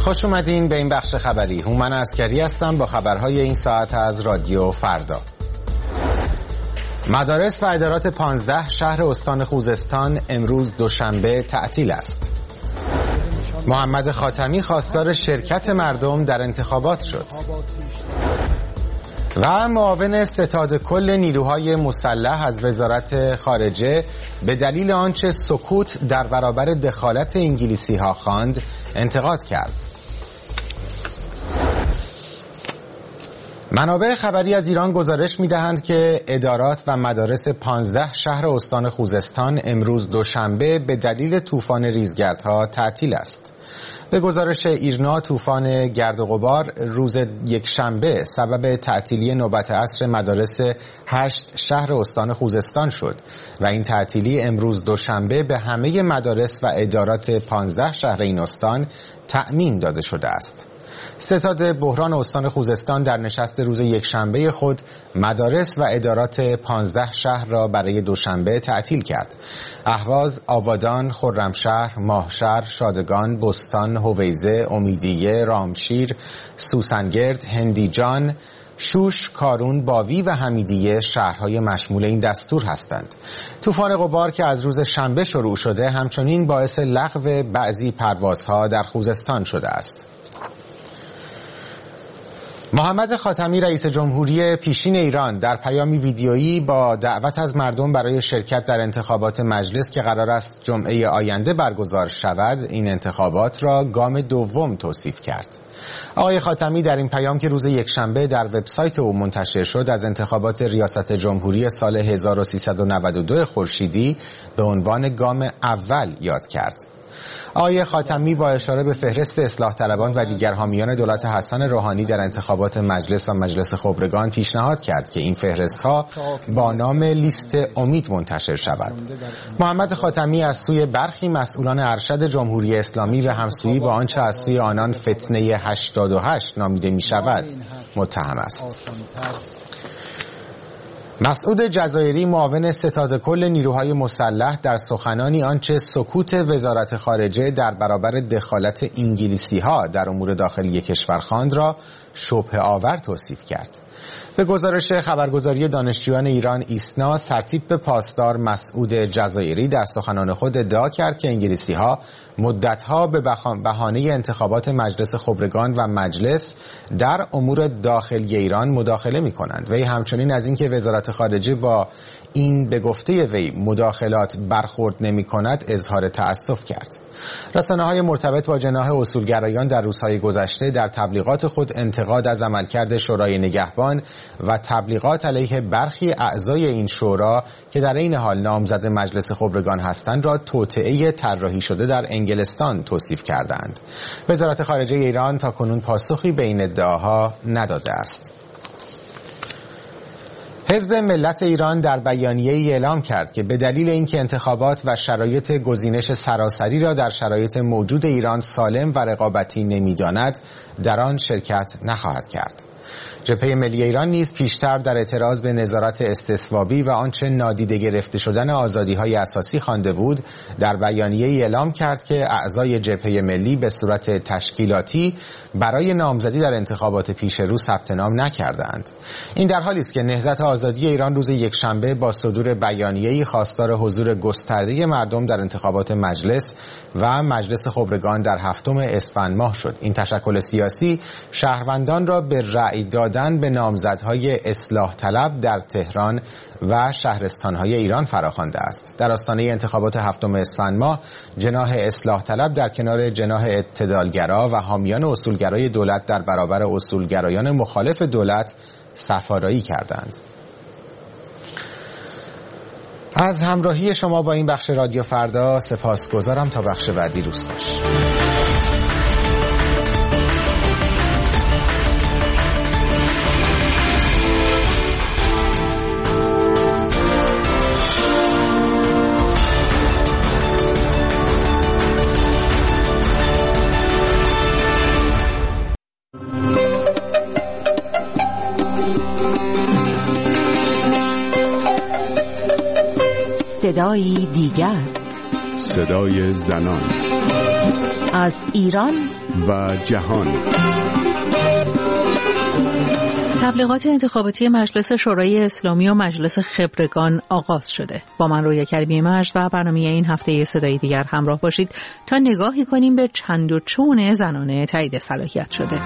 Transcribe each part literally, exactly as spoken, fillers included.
خوش اومدین به این بخش خبری. هومن عسکری هستم با خبرهای این ساعت از رادیو فردا. مدارس و ادارات پانزده شهر استان خوزستان امروز دوشنبه تعطیل است. محمد خاتمی خواستار شرکت مردم در انتخابات شد. و معاون ستاد کل نیروهای مسلح از وزارت خارجه به دلیل آنچه سکوت در برابر دخالت انگلیسی ها خواند انتقاد کرد. منابع خبری از ایران گزارش می‌دهند که ادارات و مدارس پانزده شهر استان خوزستان امروز دوشنبه به دلیل طوفان ریزگردها تعطیل است. به گزارش ایرنا طوفان گرد و غبار روز یکشنبه سبب تعطیلی نوبت عصر مدارس هشت شهر استان خوزستان شد و این تعطیلی امروز دوشنبه به همه مدارس و ادارات پانزده شهر این استان تعمیم داده شده است. ستاد بحران استان خوزستان در نشست روز یکشنبه خود مدارس و ادارات پانزده شهر را برای دوشنبه تعطیل کرد. اهواز، آبادان، خرمشهر، ماهشهر، شادگان، بستان، هویزه، امیدیه، رامشیر، سوسنگرد، هندیجان، شوش، کارون، باوی و حمیدیه شهرهای مشمول این دستور هستند. طوفان غبار که از روز شنبه شروع شده همچنین باعث لغو بعضی پروازها در خوزستان شده است. محمد خاتمی رئیس جمهوری پیشین ایران در پیامی ویدیویی با دعوت از مردم برای شرکت در انتخابات مجلس که قرار است جمعه آینده برگزار شود این انتخابات را گام دوم توصیف کرد. آقای خاتمی در این پیام که روز یکشنبه در وبسایت او منتشر شد از انتخابات ریاست جمهوری سال هزار و سیصد و نود و دو خورشیدی به عنوان گام اول یاد کرد. آقای خاتمی با اشاره به فهرست اصلاح طلبان و دیگر حامیان دولت حسن روحانی در انتخابات مجلس و مجلس خبرگان پیشنهاد کرد که این فهرست‌ها با نام لیست امید منتشر شود. محمد خاتمی از سوی برخی مسئولان ارشد جمهوری اسلامی و همسویی با آنچه از سوی آنان فتنه هشتاد و هشت نامیده می شود متهم است. مسعود جزایری معاون ستاد کل نیروهای مسلح در سخنانی آنچه سکوت وزارت خارجه در برابر دخالت انگلیسی ها در امور داخلی کشور خواند را شبهه آور توصیف کرد. به گزارش خبرگزاری دانشجویان ایران ایسنا سرتیپ پاسدار مسعود جزایری در سخنان خود ادعا کرد که انگلیسی ها مدتها به بهانه انتخابات مجلس خبرگان و مجلس در امور داخلی ایران مداخله می کنند. وی همچنین از اینکه وزارت خارجه با این به گفته وی مداخلات برخورد نمی کند اظهار تأسف کرد. رسانه‌های مرتبط با جناح اصولگرایان در روزهای گذشته در تبلیغات خود انتقاد از عملکرد شورای نگهبان و تبلیغات علیه برخی اعضای این شورا که در این حال نامزد مجلس خبرگان هستند را توطئه طراحی شده در انگلستان توصیف کردند. وزارت خارجه ایران تاکنون پاسخی به این ادعاها نداده است. حزب ملت ایران در بیانیه‌ای اعلام کرد که به دلیل اینکه انتخابات و شرایط گزینش سراسری را در شرایط موجود ایران سالم و رقابتی نمی‌داند، در آن شرکت نخواهد کرد. جبهه ملی ایران نیز پیشتر در اعتراض به نظارت استصوابی و آنچه نادیده گرفته شدن آزادی‌های اساسی خوانده بود، در بیانیه‌ای اعلام کرد که اعضای جبهه ملی به صورت تشکیلاتی برای نامزدی در انتخابات پیش رو ثبت نام نکردند. این در حالی است که نهضت آزادی ایران روز یکشنبه با صدور بیانیه‌ای خواستار حضور گسترده مردم در انتخابات مجلس و مجلس خبرگان در هفتم اسفند ماه شد. این تشکل سیاسی شهروندان را به رأی دادن به نامزدهای اصلاح طلب در تهران و شهرستانهای ایران فراخوانده است. در آستانه انتخابات هفتم اسفند ماه جناح اصلاح طلب در کنار جناح اعتدالگرا و حامیان اصولگرای دولت در برابر اصولگرایان مخالف دولت صف‌آرایی کردند. از همراهی شما با این بخش رادیو فردا سپاسگزارم. تا بخش بعدی روز باش. صدایی دیگر، صدای زنان از ایران و جهان. تبلیغات انتخاباتی مجلس شورای اسلامی و مجلس خبرگان آغاز شده. با من رویا کریمی مجد و برنامه این هفته صدای دیگر همراه باشید تا نگاهی کنیم به چند و چون زنانه تایید صلاحیت شده.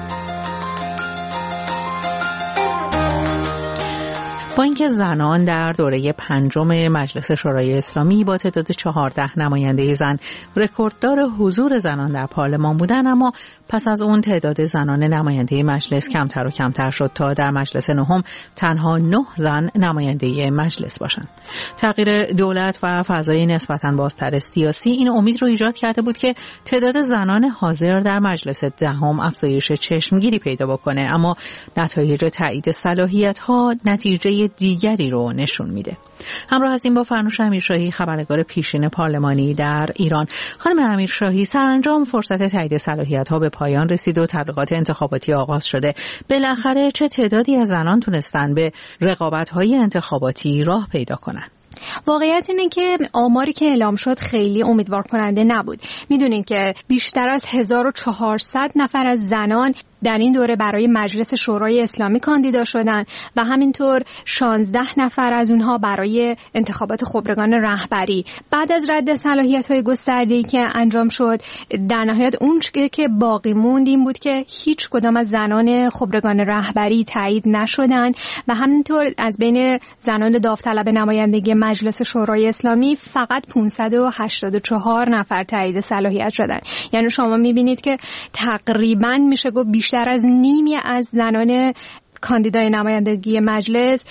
با اینکه زنان در دوره پنجم مجلس شورای اسلامی با تعداد چهارده نماینده زن رکورددار حضور زنان در پارلمان بودند، اما پس از اون تعداد زنان نماینده مجلس کمتر و کمتر شد تا در مجلس نهم تنها نه زن نماینده مجلس باشند. تغییر دولت و فضای نسبتاً بازتر سیاسی این امید رو ایجاد کرده بود که تعداد زنان حاضر در مجلس دهم افزایش چشمگیری پیدا بکنه، اما نتایج تایید صلاحیت‌ها نتیجه دیگری رو نشون میده. همراه هستیم با فرنوش امیرشاهی، خبرنگار پیشین پارلمانی در ایران. خانم امیرشاهی، سرانجام فرصت تایید صلاحیت‌ها به پایان رسید و تبلیغات انتخاباتی آغاز شده. بالاخره چه تعدادی از زنان تونستن به رقابت‌های انتخاباتی راه پیدا کنن؟ واقعیت اینه که آماری که اعلام شد خیلی امیدوار کننده نبود. میدونین که بیشتر از هزار و چهارصد نفر از زنان در این دوره برای مجلس شورای اسلامی کاندیدا شدن و همینطور شانزده نفر از اونها برای انتخابات خبرگان رهبری. بعد از رد صلاحیت‌های گسترده‌ای که انجام شد، در نهایت اون که باقی موند این بود که هیچ کدام از زنان خبرگان رهبری تایید نشدن و همینطور از بین زنان داوطلب نمایندگی مجلس شورای اسلامی فقط پانصد و هشتاد و چهار نفر تایید صلاحیت شدن. یعنی شما می‌بینید که تقریباً میشه گفت بیشتر از نیمی از زنان کاندیدای نمایندگی مجلس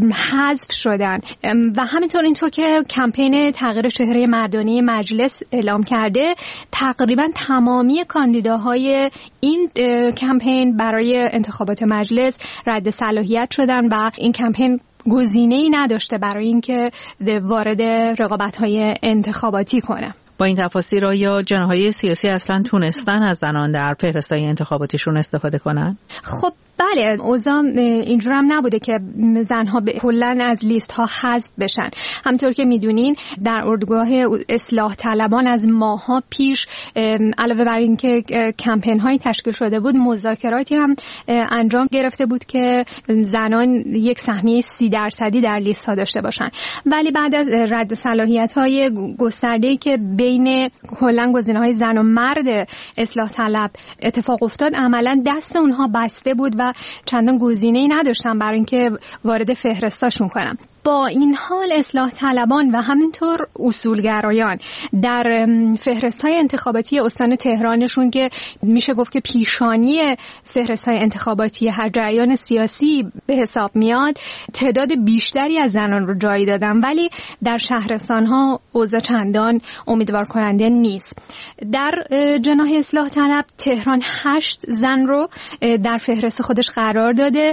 حذف شدن و همینطور اینطور که کمپین تغییر چهره مردانه مجلس اعلام کرده، تقریبا تمامی کاندیداهای این کمپین برای انتخابات مجلس رد صلاحیت شدن و این کمپین گزینه‌ای نداشته برای اینکه وارد رقابت‌های انتخاباتی کنه. با این تفاصیل آیا جناح‌های سیاسی اصلا تونستن از زنان در فهرست‌های انتخاباتیشون استفاده کنن؟ خب بله، اوضاع اینجور هم نبوده که زنها کلاً از لیست ها حذف بشن. همونطور که میدونین در اردوگاه اصلاح طلبان از ماها پیش علاوه بر اینکه کمپین هایی تشکیل شده بود، مذاکراتی هم انجام گرفته بود که زنان یک سهمیه سی درصدی در لیست ها داشته باشن. ولی بعد از رد صلاحیت های گسترده‌ای که بین کلاً گزینه‌های زن و مرد اصلاح طلب اتفاق افتاد، عملاً دست اونها بسته بود و چندان گزینه‌ای نداشتن برای اینکه وارد فهرستاشون کنن. با این حال اصلاح طلبان و همینطور اصولگرایان در فهرست‌های انتخاباتی استان تهرانشون که میشه گفت که پیشانی فهرست‌های انتخاباتی هر جریان سیاسی به حساب میاد، تعداد بیشتری از زنان رو جای دادن، ولی در شهرستان‌ها اوضاع چندان امیدوار کننده نیست. در جناح اصلاح طلب تهران هشت زن رو در فهرست خودش قرار داده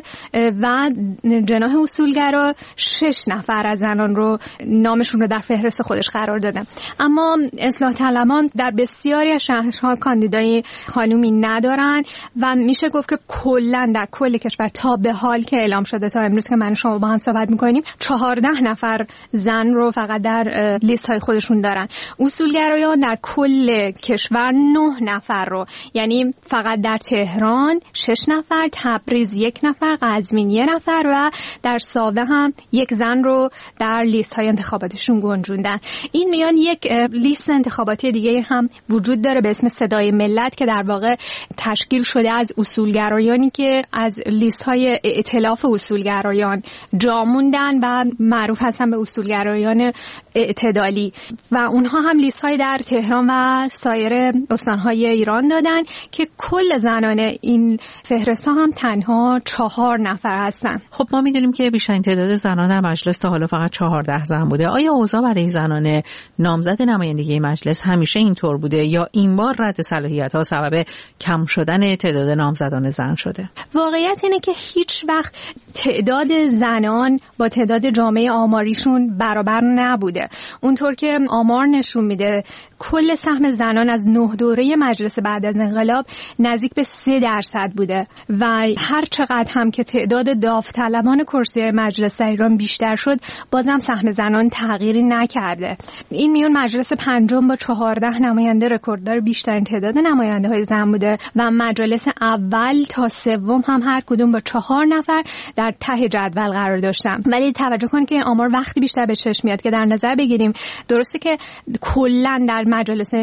و جناح اصولگرا شش نفر از زنان رو نامشون رو در فهرست خودش قرار داده. اما اصلاح طلبان در بسیاری از شهرها کاندیدای خانومی ندارن و میشه گفت که کلا در کل کشور تا به حال که اعلام شده تا امروز که من شما با هم صحبت میکنیم چهارده نفر زن رو فقط در لیست های خودشون دارن. اصولگرایان در کل کشور نه نفر رو، یعنی فقط در تهران شش نفر، تبریز یک نفر، قزوین یک نفر و در ساوه هم یک زن رو در لیست های انتخاباتیشون گنجوندن. این میان یک لیست انتخاباتی دیگه هم وجود داره به اسم صدای ملت که در واقع تشکیل شده از اصولگرایانی که از لیست های ائتلاف اصولگرایان جا موندن و معروف هستن به اصولگرایان اعتدالی و اونها هم لیست های در تهران و سایر استانهای ایران دادن که کل زنان این فهرست ها هم تنها چهار نفر هستن. خب ما میدونیم که بیشترین تعداد زنان در مجلس تا حالا فقط چهارده زن بوده. آیا اوضاع برای زنان نامزد نمایندگی مجلس همیشه اینطور بوده یا این بار رد صلاحیت ها سبب کم شدن تعداد نامزدان زن شده؟ واقعیت اینه که هیچ وقت تعداد زنان با تعداد جامعه آماریشون برابر نبوده. اونطور که آمار نشون میده کل سهم زنان از نه دوره مجلس بعد از انقلاب نزدیک به سه درصد بوده و هر چقدر هم که تعداد داوطلبان کرسی مجلس در ایران بیشتر بیشتر شد بازم سهم زنان تغییری نکرده. این میون مجلس پنجم با چهارده نماینده رکورددار بیشترین تعداد نماینده های زن بوده و مجالس اول تا سوم هم هر کدوم با چهار نفر در ته جدول قرار داشتن. ولی توجه کن که این آمار وقتی بیشتر به چشم میاد که در نظر بگیریم درسته که کلا در مجالس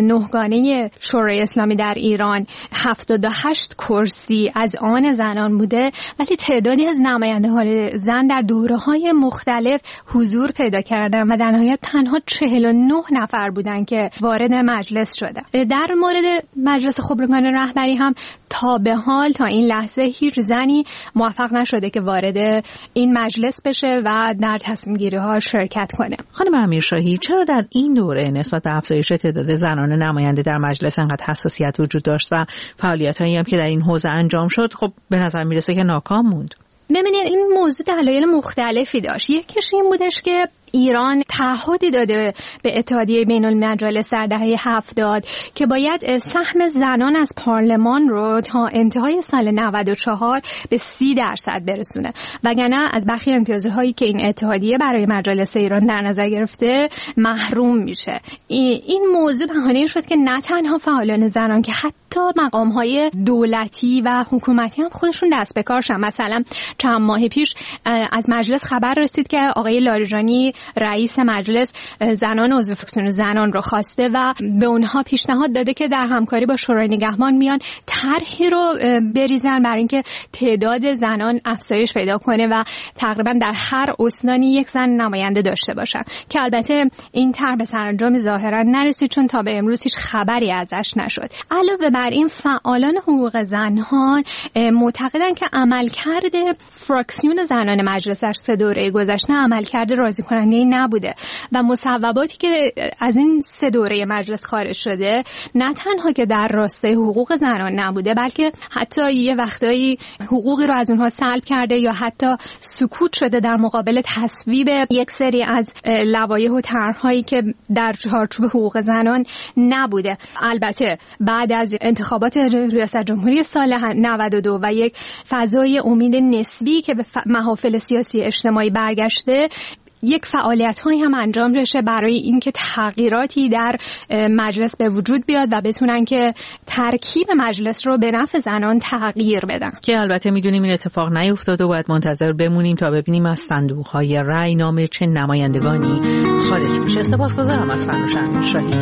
نهگانه شورای اسلامی در ایران هفتاد و هشت کرسی از آن زنان بوده، ولی تعدادی از نمایندگان زن در دوره‌های مختلف حضور پیدا کردن و در نهایت تنها چهل و نه نفر بودن که وارد مجلس شدن. در مورد مجلس خبرگان رهبری هم تا به حال تا این لحظه هیچ زنی موفق نشده که وارد این مجلس بشه و در تصمیم گیری ها شرکت کنه. خانم امیرشاهی، چرا در این دوره نسبت به افزایش تعداد زنان نماینده در مجلس انقدر حساسیت وجود داشت و فعالیت‌هایی هم که در این حوزه انجام شد خب به نظر میرسه که ناکام موند؟ ببینید این موضوع دلایل مختلفی داشت. یکیش این بودش که ایران تعهدی داده به اتحادیه بین المجالس در دهه هفتاد که باید سهم زنان از پارلمان رو تا انتهای سال نود و چهار به سی درصد برسونه، وگرنه از برخی امتیازهایی که این اتحادیه برای مجالس ایران در نظر گرفته محروم میشه. این موضوع بهانه شد که نه تنها فعالان زنان که حتی مقام‌های دولتی و حکومتی هم خودشون دست به کارشن. مثلا چند ماه پیش از مجلس خبر رسید که آقای لاریجانی رئیس مجلس زنان عضو فراکسیون زنان رو خواسته و به اونها پیشنهاد داده که در همکاری با شورای نگهبان میان طرحی رو بریزن برای اینکه تعداد زنان افزایش پیدا کنه و تقریبا در هر استانی یک زن نماینده داشته باشن، که البته این طرح به سرانجام ظاهرا نرسید چون تا به امروز هیچ خبری ازش نشد. علاوه بر این فعالان حقوق زنان معتقدن که عملکرد فراکسیون زنان مجلس در سه دوره گذشته عملکرد راضی کننده نبوده و مصوباتی که از این سه دوره مجلس خارج شده نه تنها که در راستای حقوق زنان نبوده، بلکه حتی یه وقتایی حقوقی رو از اونها سلب کرده یا حتی سکوت شده در مقابل تصویب یک سری از لوایح و طرح‌هایی که در چارچوب حقوق زنان نبوده. البته بعد از انتخابات ریاست جمهوری سال نود و دو و یک فضای امید نسبی که به محافل سیاسی اجتماعی برگشته، یک فعالیت‌هایی هم انجام بشه برای اینکه تغییراتی در مجلس به وجود بیاد و بتونن که ترکیب مجلس رو به نفع زنان تغییر بدن، که البته میدونیم این اتفاق نیفتاده و باید منتظر بمونیم تا ببینیم از صندوق‌های رأی نام چه نمایندگانی خارج میشه. سپاسگزارم از فرنوش امیرشاهی.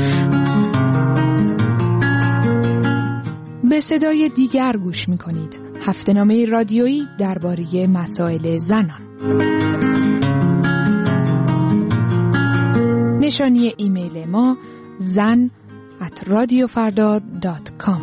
به صدای دیگر گوش میکنید. هفته‌نامه رادیویی درباره مسائل زنان. نشانی ایمیل ما زن ات رادیو فردا دات کام.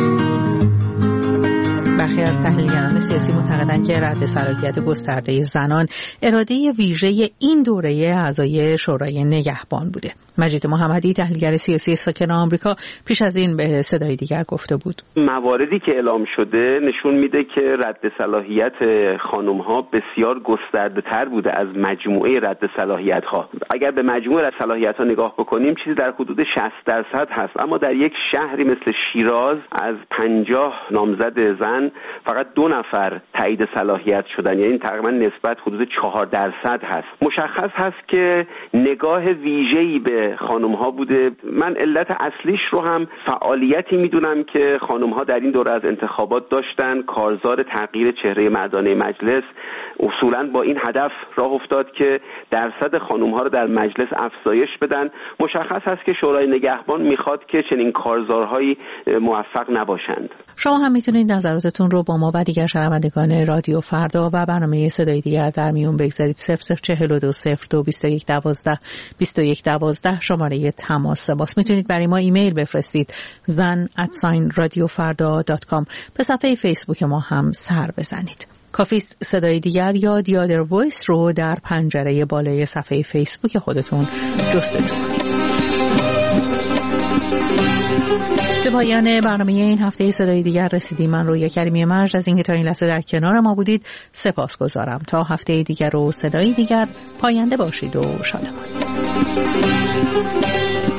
برخی از تحلیلگران سیاسی معتقدند که رد صلاحیت گسترده زنان اراده ویژه این دوره اعضای شورای نگهبان بوده. مجید محمدی، تحلیلگر سیاسی ساکن آمریکا، پیش از این به صدای دیگر گفته بود مواردی که اعلام شده نشون میده که رد صلاحیت خانم‌ها بسیار گسترده‌تر بوده از مجموعه رد صلاحیت‌ها. اگر به مجموعه رد صلاحیت‌ها نگاه بکنیم چیزی در حدود شصت درصد هست، اما در یک شهری مثل شیراز از پنجاه نامزد زن فقط دو نفر تایید صلاحیت شدن، یعنی تقریبا نسبت حدود چهار درصد هست. مشخص هست که نگاه ویژه‌ای به خانم‌ها بوده. من علت اصلیش رو هم فعالیتی میدونم که خانم‌ها در این دوره از انتخابات داشتن. کارزار تغییر چهره مردانه مجلس اصولاً با این هدف راه افتاد که درصد خانم‌ها رو در مجلس افزایش بدن. مشخص هست که شورای نگهبان میخواد که چنین کارزارهایی موفق نباشند. شما هم میتونید نظراتتون رو با ما و دیگر شنوندگان رادیو فردا و برنامه صدای دیگر در میون بگذارید. صفر صفر چهل و دو صفر دو بیست و یک دوازده بیست و یک دوازده شماره تماس ماست. میتونید برای ما ایمیل بفرستید زن ات رادیو فردا دات کام. به صفحه فیسبوک ما هم سر بزنید. کافیست صدای دیگر یا دیادر وایس رو در پنجره بالای صفحه فیسبوک خودتون جستجو کنید. به پایان برنامه این هفته صدای دیگر رسیدیم. من رویا کریمی مرج از اینکه تا این لحظه در کنار ما بودید سپاسگزارم. تا هفته دیگر و صدای دیگر، پاینده باشید و شادمان.